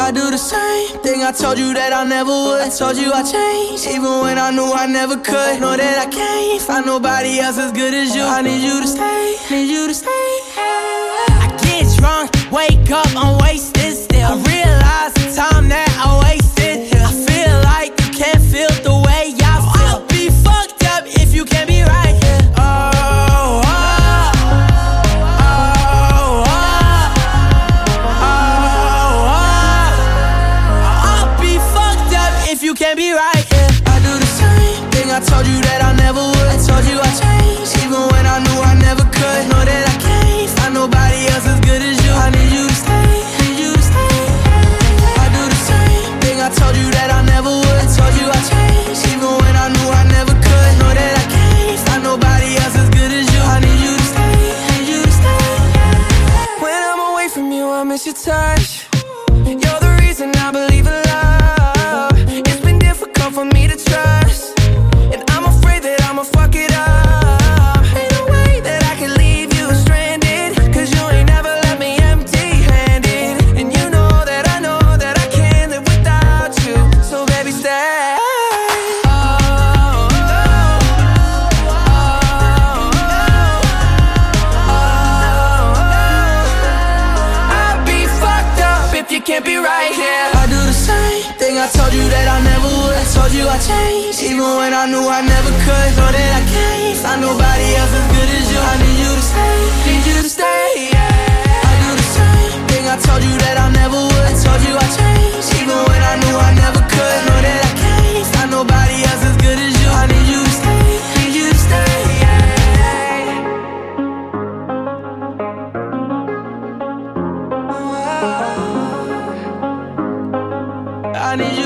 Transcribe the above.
I do the same thing I told you that I never would. I told you I changed, even when I knew I never could. Know that I can't find nobody else as good as you. I need you to stay, need you to stay. I get drunk, wake up, I'm wasted still. I realize the time that I wasted here. I feel like you can't feel the way I feel. I'll be fucked up if you can't be right here. You can't be right, yeah. I do the same thing I told you that I never would. I told you I changed, even when I knew I never could. Know that I can't find nobody else as good as you. I need you to stay, need you to stay. I do the same thing I told you that I never would. I told you I changed, even when I knew I never could. Know that I can't find nobody else as good as you. I need you to stay, need you to stay. When I'm away from you, I miss your touch. You're the reason I believe in love. For me to trust, and I'm afraid that I'ma fuck it up. Ain't no way that I can leave you stranded, cause you ain't never left me empty-handed. And you know that I can't live without you. So baby, stay. I'd be fucked up if you can't be right here. I do the same thing I told you that I never would. I told you I changed, even when I knew I never could. Know that I can't find nobody else as good as you. I need you to stay, need you to stay, yeah. I do the same thing I told you that I never would. I told you I changed, even when I knew I never could. Know that I can't find nobody else as good as you. I need you to stay, need you to stay, yeah. I need you